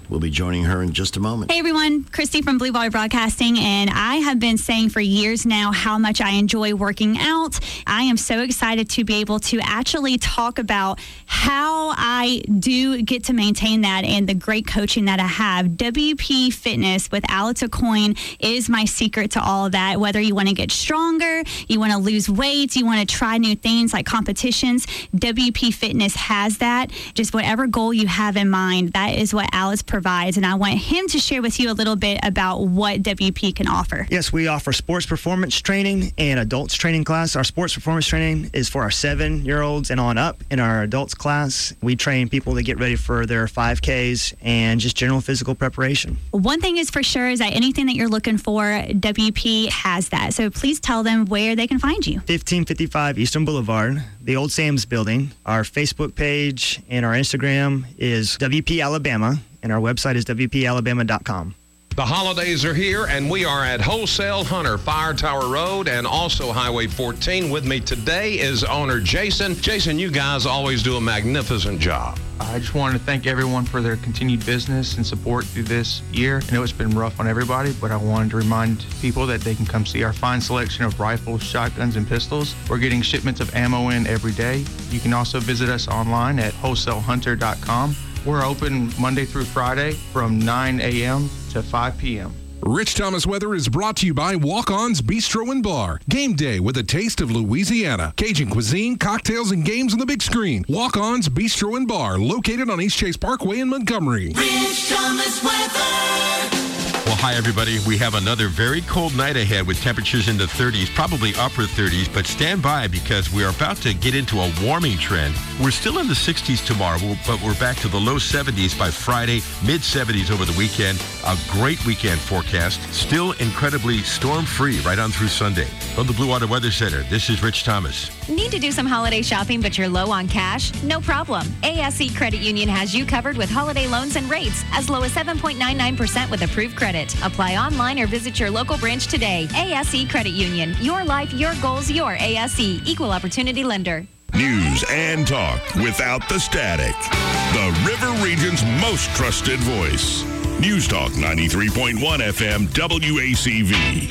We'll be joining her in just a moment. Hey everyone, Christy from Blue Water Broadcasting, and I have been saying for years now how much I enjoy working out. I am so excited to be able to actually talk about how I do get to maintain that and the great coaching that I have. W P Fitness with Alex Aucoin is my secret to all of that. Whether you want to get stronger, you want to lose weight, you want to try new things like competitions, W P Fitness has that. Just whatever goal you have in mind, that is what Alex provides. Provides, and I want him to share with you a little bit about what W P can offer. Yes, we offer sports performance training and adults training class. Our sports performance training is for our seven-year-olds and on up. In our adults class, we train people to get ready for their five Ks and just general physical preparation. One thing is for sure is that anything that you're looking for, W P has that. So please tell them where they can find you. fifteen fifty-five Eastern Boulevard, the old Sam's building. Our Facebook page and our Instagram is W P Alabama. And our website is W P alabama dot com. The holidays are here, and we are at Wholesale Hunter, Fire Tower Road, and also Highway fourteen. With me today is owner Jason. Jason, you guys always do a magnificent job. I just wanted to thank everyone for their continued business and support through this year. I know it's been rough on everybody, but I wanted to remind people that they can come see our fine selection of rifles, shotguns, and pistols. We're getting shipments of ammo in every day. You can also visit us online at wholesale hunter dot com. We're open Monday through Friday from nine a.m. to five p.m. Rich Thomas Weather is brought to you by Walk-On's Bistro and Bar. Game day with a taste of Louisiana. Cajun cuisine, cocktails, and games on the big screen. Walk-On's Bistro and Bar, located on East Chase Parkway in Montgomery. Rich Thomas Weather. Well, hi, everybody. We have another very cold night ahead with temperatures in the thirties, probably upper thirties, but stand by because we're about to get into a warming trend. We're still in the sixties tomorrow, but we're back to the low seventies by Friday, mid seventies over the weekend. A great weekend forecast. Still incredibly storm-free right on through Sunday. From the Blue Water Weather Center, this is Rich Thomas. Need to do some holiday shopping, but you're low on cash? No problem. A S E Credit Union has you covered with holiday loans and rates as low as seven point nine nine percent with approved credit. Apply online or visit your local branch today. A S E Credit Union. Your life, your goals, your A S E. Equal Opportunity Lender. News and talk without the static. The River Region's most trusted voice. News Talk ninety-three point one F M W A C V.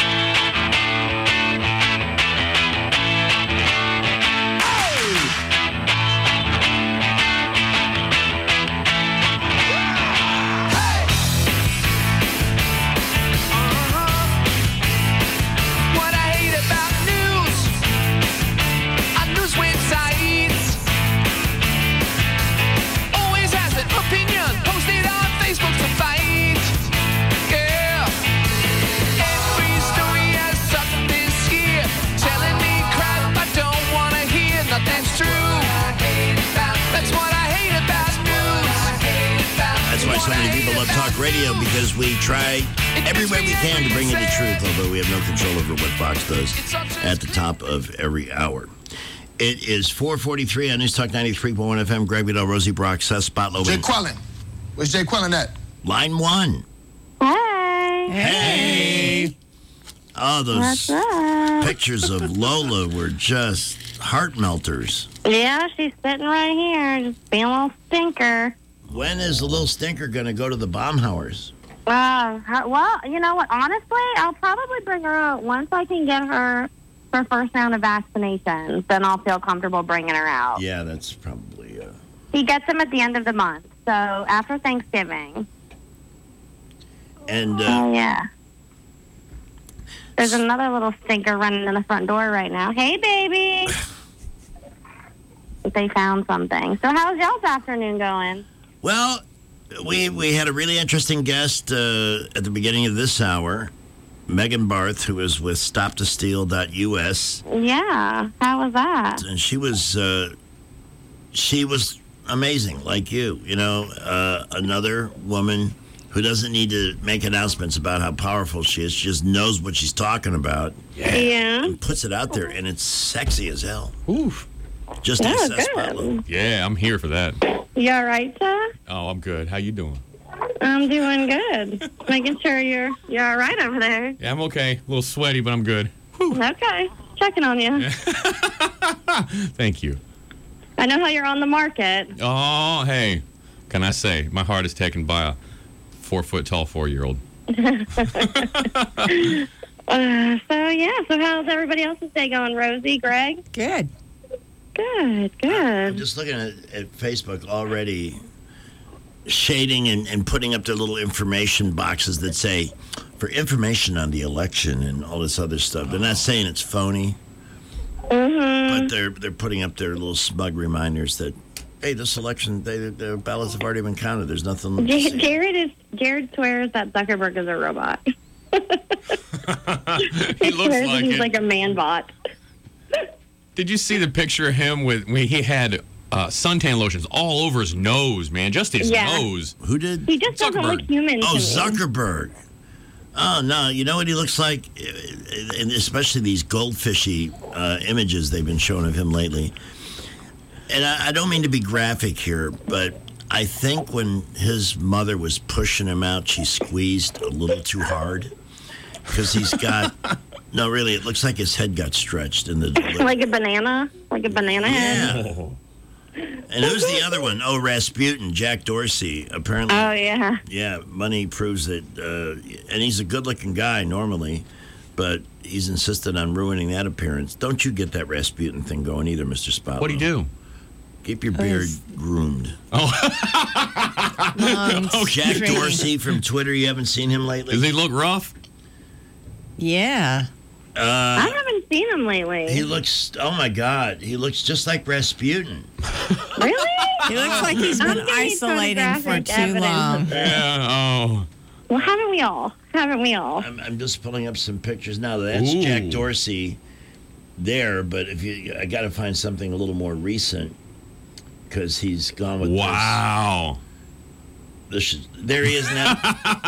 So many people love talk radio because we try every way we can to bring you the truth, although we have no control over what Fox does at the top of every hour. It is four forty-three on News Talk ninety-three point one F M. Greg Vidal, Rosie Brock, Seth Spotlow. Jay Quellen. Where's Jay Quellen at? Line one. Hey. Hey. Oh, those pictures of Lola were just heart melters. Yeah, she's sitting right here, just being a little stinker. When is the little stinker going to go to the Baumhauers? Uh, her, well, you know what? Honestly, I'll probably bring her out once I can get her her first round of vaccinations. Then I'll feel comfortable bringing her out. Yeah, that's probably... Uh... He gets them at the end of the month, so after Thanksgiving. And, uh... Oh, yeah. There's another little stinker running in the front door right now. Hey, baby! They found something. So how's y'all's afternoon going? Well, we we had a really interesting guest uh, at the beginning of this hour, Megan Barth, who is with stop to steal dot U S. Yeah, how was that? And she was uh, she was amazing, like you. You know, uh, another woman who doesn't need to make announcements about how powerful she is. She just knows what she's talking about. Yeah. yeah. And puts it out there, and it's sexy as hell. Oof. Just yeah, access Spotlow. Yeah, I'm here for that. You all right, sir? Oh, I'm good. How you doing? I'm doing good. Making sure you're you're all right over there. Yeah, I'm okay. A little sweaty, but I'm good. Whew. Okay. Checking on you. Thank you. I know how you're on the market. Oh, hey. Can I say, my heart is taken by a four foot tall four year old. uh, so, yeah. So, how's everybody else's day going? Rosie, Greg? Good. Good, good. I'm just looking at, at Facebook already, shading and, and putting up their little information boxes that say, for information on the election and all this other stuff. They're not saying it's phony, mm-hmm. but they're they're putting up their little smug reminders that, hey, this election, they, the ballots have already been counted. There's nothing. J- Jared is Jared swears that Zuckerberg is a robot. He looks swears like he's it. like a man bot. Did you see the picture of him with when he had uh, suntan lotions all over his nose, man? Just his Yeah. nose. Who did? He just doesn't look human. Oh, to me. Zuckerberg. Oh, no. You know what he looks like? And especially these goldfishy uh, images they've been showing of him lately. And I, I don't mean to be graphic here, but I think when his mother was pushing him out, she squeezed a little too hard. Because he's got... No, really, it looks like his head got stretched in the... Like a banana? Like a banana head? Yeah. And who's the other one? Oh, Rasputin, Jack Dorsey. Apparently. Oh, yeah. Yeah, money proves that. Uh, and he's a good-looking guy normally, but he's insisted on ruining that appearance. Don't you get that Rasputin thing going either, Mister Spotlow. What'd he do? Keep your beard groomed. Oh. Oh, Jack extreme. Dorsey from Twitter. You haven't seen him lately? Does he look rough? Yeah. Uh, I haven't seen him lately. he looks, oh my God, he looks just like Rasputin. Really? He looks like he's I been don't think he's isolating for photographic too evidence long. of this. Yeah, oh. Well, haven't we all? Haven't we all? I'm, I'm just pulling up some pictures now. That's Ooh. Jack Dorsey there, but if you, I got to find something a little more recent because he's gone with Wow. this. this. There he is now.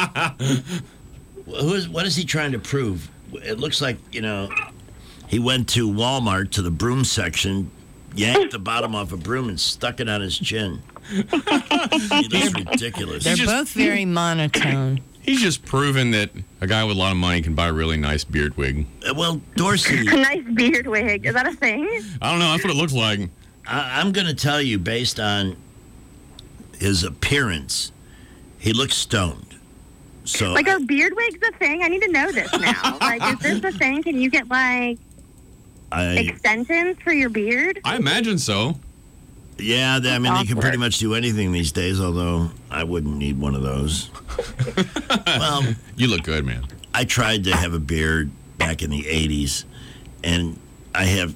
Who is? What is he trying to prove? It looks like, you know, he went to Walmart to the broom section, yanked the bottom off a broom, and stuck it on his chin. He looks ridiculous. They're both very monotone. He's just proven that a guy with a lot of money can buy a really nice beard wig. Uh, well, Dorsey. A nice beard wig. Is that a thing? I don't know. That's what it looks like. I, I'm going to tell you, based on his appearance, he looks stoned. So, Like, are beard wigs a thing? I need to know this now. Like, is this a thing? Can you get, like, I, extensions for your beard? I imagine so. yeah, they, I mean, they can Awkward. pretty much do anything these days, although I wouldn't need one of those. Well, You look good, man. I tried to have a beard back in the eighties, and I have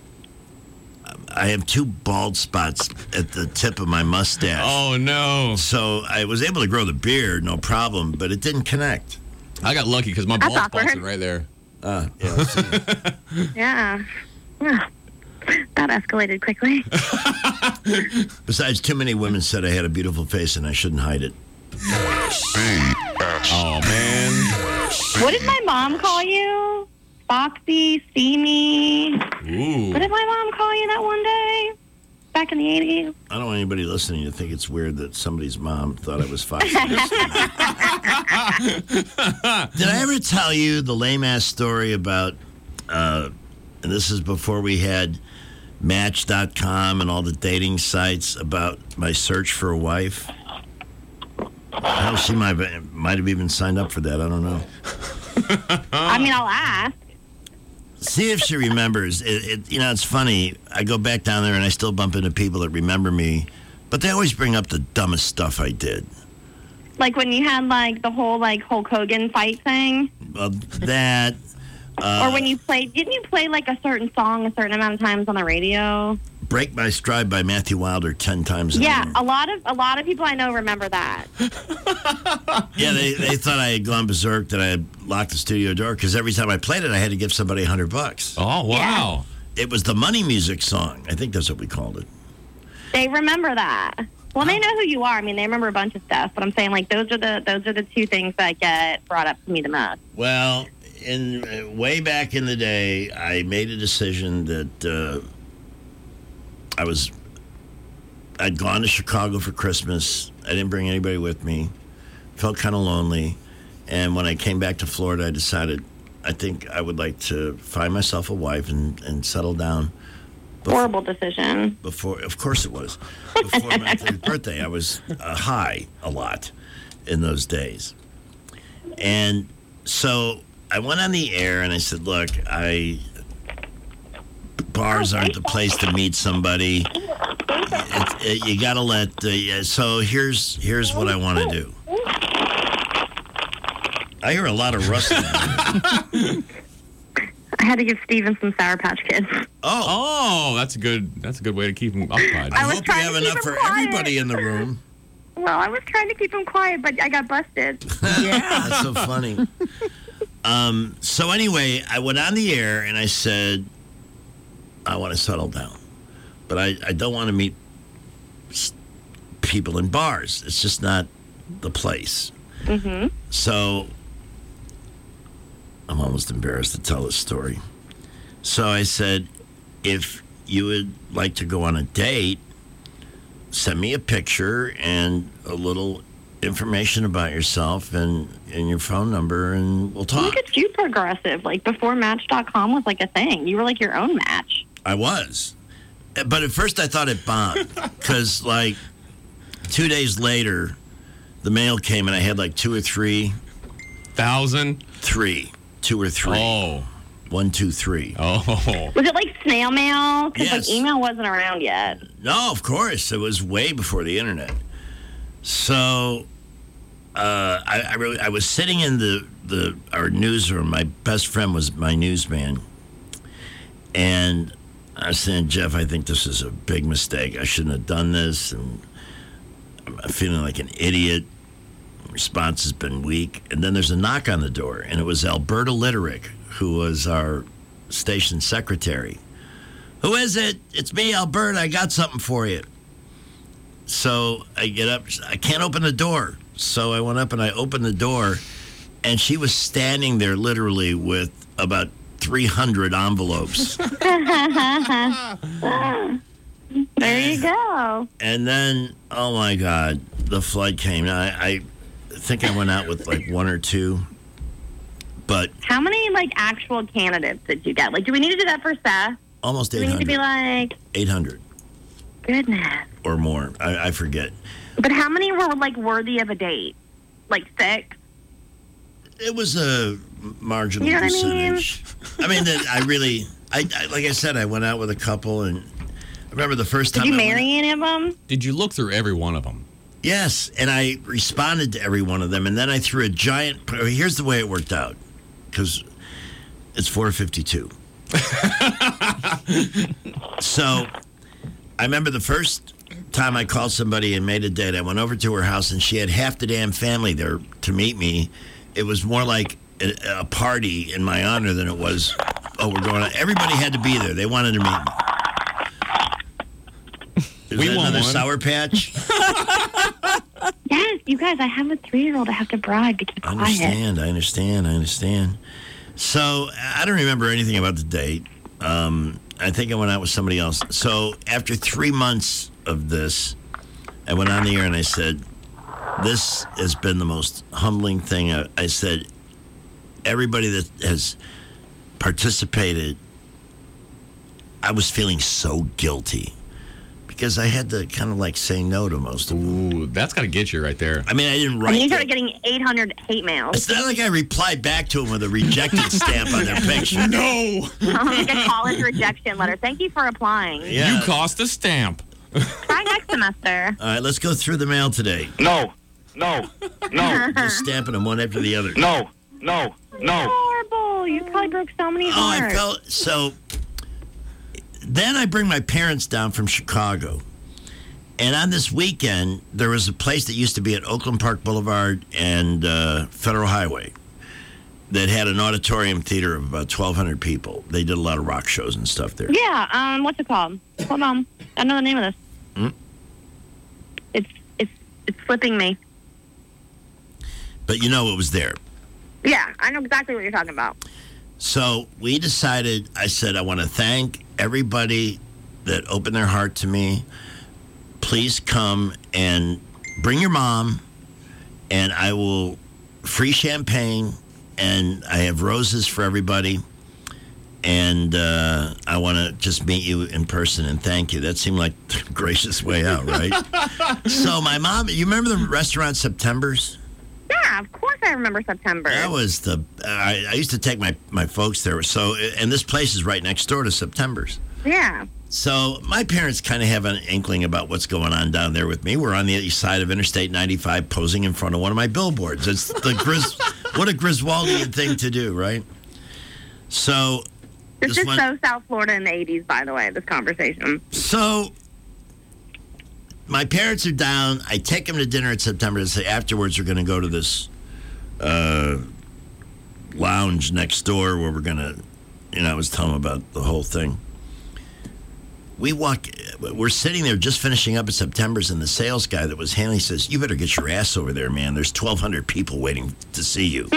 I have two bald spots at the tip of my mustache. Oh, no. So I was able to grow the beard, no problem, but it didn't connect. I got lucky because my That's bald spots awkward. are right there. Uh, yeah, let's see. Yeah. Yeah. That escalated quickly. Besides, too many women said I had a beautiful face and I shouldn't hide it. Oh, man. What did my mom call you? Foxy, Steamy. Ooh. What did my mom call you that one day? Back in the eighties? I don't want anybody listening to think it's weird that somebody's mom thought I was foxy. Did I ever tell you the lame-ass story about, uh, and this is before we had Match dot com and all the dating sites, about my search for a wife? Hell, she might have, might have even signed up for that. I don't know. I mean, I'll ask. See if she remembers. It, it, you know, it's funny. I go back down there and I still bump into people that remember me, but they always bring up the dumbest stuff I did. Like when you had, like, the whole, like, Hulk Hogan fight thing? Well, that. Uh, Or when you played, didn't you play, like, a certain song a certain amount of times on the radio? Break My Stride by Matthew Wilder ten times a Yeah, year. a lot of a lot of people I know remember that. Yeah, they, they thought I had gone berserk, that I had locked the studio door, because every time I played it, I had to give somebody a hundred bucks. Oh, wow. It was the money music song. I think that's what we called it. They remember that. Well, they know who you are. I mean, they remember a bunch of stuff. But I'm saying, like, those are the those are the two things that get brought up to me the most. Well, in uh, way back in the day, I made a decision that uh, I was. I'd gone to Chicago for Christmas. I didn't bring anybody with me. Felt kind of lonely, and when I came back to Florida, I decided I think I would like to find myself a wife and, and settle down. Before, Horrible decision. Before, of course, it was. Before my third birthday, I was uh, high a lot. in those days. And so I went on the air and I said, look, I bars aren't the place to meet somebody. It, it, you got to let the, so here's here's what I want to do. I hear a lot of rustling. I had to give Steven some Sour Patch Kids. Oh, oh, that's a good that's a good way to keep him occupied. I, I was hope you trying have to enough keep for him quiet. everybody in the room. Well, I was trying to keep him quiet, but I got busted. Yeah, that's so funny. Um, so anyway, I went on the air and I said, I want to settle down, but I, I don't want to meet s- people in bars. It's just not the place. Mm-hmm. So I'm almost embarrassed to tell this story. So I said, if you would like to go on a date, send me a picture and a little information about yourself and, and your phone number, and we'll talk. Look at you, progressive. Like, before Match dot com was like a thing. You were like your own Match. I was. But at first I thought it bombed because, like, two days later, the mail came and I had like two or three. Thousand? Three. Two or three. Oh. One, two, three. Oh. Was it like snail mail? Because Yes. like email wasn't around yet. No, of course. It was way before the internet. So uh, I, I, really, I was sitting in the, the our newsroom. My best friend was my newsman. And I was saying, Jeff, I think this is a big mistake. I shouldn't have done this. And I'm feeling like an idiot. Response has been weak. And then there's a knock on the door. And it was Alberta Litterick, who was our station secretary. Who is it? It's me, Alberta. I got something for you. So I get up. I can't open the door. So I went up and I opened the door. And she was standing there literally with about three hundred envelopes. There you go. And then, oh my God, the flood came. I, I think I went out with like one or two. But How many like actual candidates did you get? Like, do we need to do that for Seth? almost Do eight we need to be hundred. like, eight hundred goodness? or more. I, I forget. But how many were like worthy of a date? Like six? It was a marginal You know what I mean? percentage. I mean, that I really, I, I like I said, I went out with a couple, and I remember the first Did time you I marry went, any of them? Did you look through every one of them? Yes, and I responded to every one of them, and then I threw a giant. Here's the way it worked out, because it's four fifty-two. So I remember the first time I called somebody and made a date. I went over to her house, and she had half the damn family there to meet me. It was more like a, a party in my honor than it was, oh, we're going on. Everybody had to be there. They wanted to meet me. Is We that want another one. Sour Patch? Yes, you guys. I have a three-year-old. I have to bribe to keep I quiet. understand. I understand. I understand. So I don't remember anything about the date. Um, I think I went out with somebody else. So after three months of this, I went on the air and I said, this has been the most humbling thing. I, I said, everybody that has participated, I was feeling so guilty because I had to kind of like say no to most of them. Ooh, that's got to get you right there. I mean, I didn't And write you them. started getting eight hundred hate mails. It's not like I replied back to them with a rejected stamp on their picture. No. Like a college rejection letter. Thank you for applying. Yeah. You cost a stamp. Try next semester. All right, let's go through the mail today. No, no, no, Just stamping them one after the other. no, no, no. Horrible. You probably broke so many Oh, hearts. I felt so. Then I bring my parents down from Chicago. And on this weekend, there was a place that used to be at Oakland Park Boulevard and uh, Federal Highway that had an auditorium theater of about twelve hundred people. They did a lot of rock shows and stuff there. Yeah, um, what's it called? Hold on. I know the name of this. Hmm? It's it's it's slipping me. But you know it was there. Yeah, I know exactly what you're talking about. So we decided, I said, I want to thank everybody that opened their heart to me. Please come and bring your mom, and I will free champagne, and I have roses for everybody. And uh, I want to just meet you in person and thank you. That seemed like the gracious way out, right? So my mom, you remember the restaurant September's? Yeah, of course I remember September. That was the. I, I used to take my, my folks there. So, and this place is right next door to September's. Yeah. So my parents kind of have an inkling about what's going on down there with me. We're on the east side of Interstate ninety-five, posing in front of one of my billboards. It's the Gris. What a Griswoldian thing to do, right? So. This, this is one, so South Florida in the eighties, by the way, this conversation. So, my parents are down. I take them to dinner in September and say afterwards we're going to go to this uh, lounge next door where we're going to, you know, I was telling them about the whole thing. We walk, we're sitting there just finishing up in September's, and the sales guy that was handling says, "You better get your ass over there, man. There's twelve hundred people waiting to see you."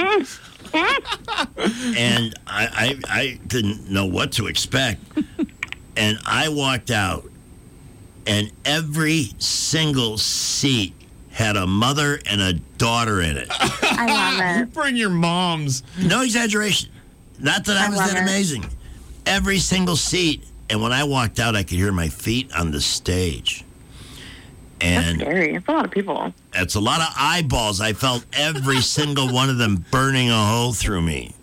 And I, I, I didn't know what to expect. And I walked out, and every single seat had a mother and a daughter in it. I love it. Bring your moms. No exaggeration. Not that I, I was love that it. amazing. Every single seat. And when I walked out, I could hear my feet on the stage. And that's scary. It's a lot of people. It's a lot of eyeballs. I felt every single one of them burning a hole through me.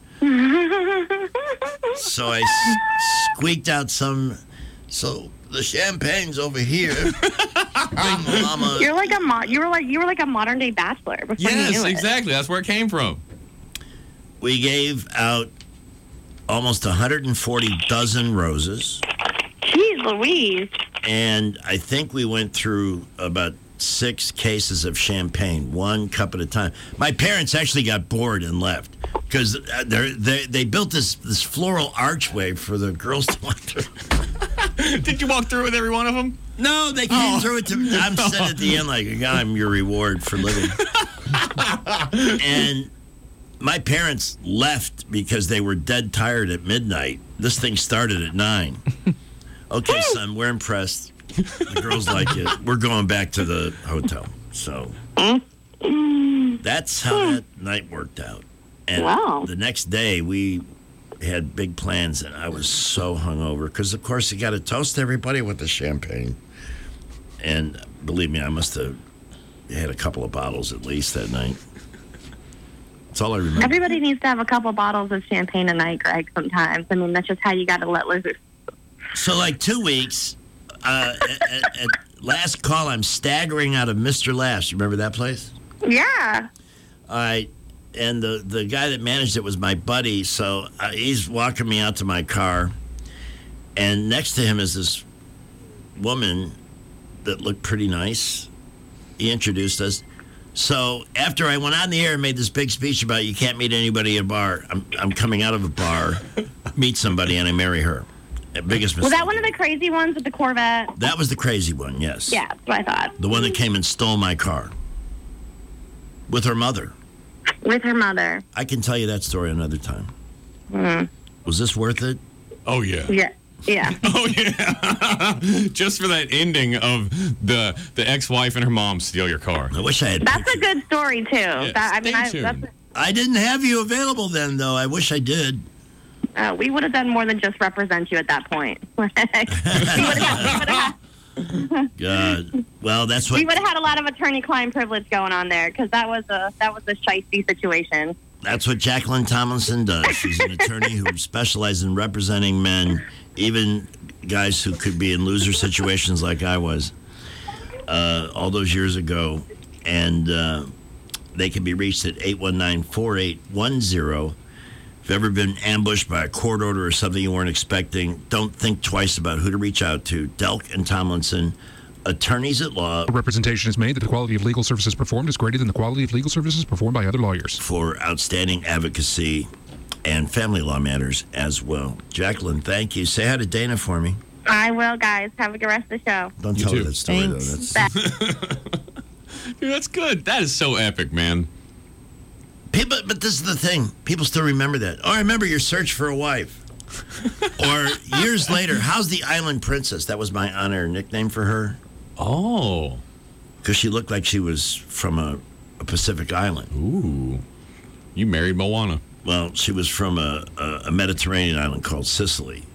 So I s- squeaked out some, so the champagne's over here. Bring mama. You're like a mo- you were like you were like a modern day Bachelor before you Yes, knew it. exactly. That's where it came from. We gave out almost one hundred forty dozen roses. Jeez Louise. And I think we went through about six cases of champagne, one cup at a time. My parents actually got bored and left because they they built this, this floral archway for the girls to walk through. Did you walk through with every one of them? No, they came oh. through it to me. I'm sitting at the end like, I'm your reward for living. And my parents left because they were dead tired at midnight. This thing started at nine. Okay, son, we're impressed. The girls like it. We're going back to the hotel. So that's how that night worked out. And wow. The next day, we had big plans, and I was so hungover because, of course, you got to toast everybody with the champagne. And believe me, I must have had a couple of bottles at least that night. That's all I remember. Everybody needs to have a couple bottles of champagne a night, Greg, sometimes. I mean, that's just how you got to let loose. So, like two weeks, uh, at, at last call, I'm staggering out of Mister Laughs. You remember that place? Yeah. All right. And the, the guy that managed it was my buddy. So uh, he's walking me out to my car. And next to him is this woman that looked pretty nice. He introduced us. So after I went on the air and made this big speech about you can't meet anybody at a bar, I'm, I'm coming out of a bar, meet somebody, and I marry her. The biggest mistake. Was that one of the crazy ones with the Corvette? That was the crazy one, yes. Yeah, that's what I thought. The one that came and stole my car. With her mother. With her mother. I can tell you that story another time. Mm. Was this worth it? Oh, yeah. Yeah. Yeah. Oh, yeah. Just for that ending of the the ex-wife and her mom steal your car. I wish I had. That's pictures. a good story, too. Yeah, that, I mean, I, stay that's tuned. I didn't have you available then, though. I wish I did. Uh, we would have done more than just represent you at that point. we would have God. Well, that's what we would have had a lot of attorney-client privilege going on there because that was a that was a shiesty situation. That's what Jacqueline Tomlinson does. She's an attorney who specializes in representing men, even guys who could be in loser situations like I was uh, all those years ago. And uh, they can be reached at eight one nine, four eight one zero. If you've ever been ambushed by a court order or something you weren't expecting, don't think twice about who to reach out to. Delk and Tomlinson, attorneys at law. The representation is made that the quality of legal services performed is greater than the quality of legal services performed by other lawyers. For outstanding advocacy and family law matters as well. Jacqueline, thank you. Say hi to Dana for me. I will, guys. Have a good rest of the show. Don't You tell too. her that story, Thanks. though. That's... Dude, that's good. That is so epic, man. People, but this is the thing. People still remember that. Oh, I remember your search for a wife. Or years later, how's the Island Princess? That was my honor nickname for her. Oh. Because she looked like she was from a, a Pacific island. Ooh. You married Moana. Well, she was from a, a, a Mediterranean island called Sicily.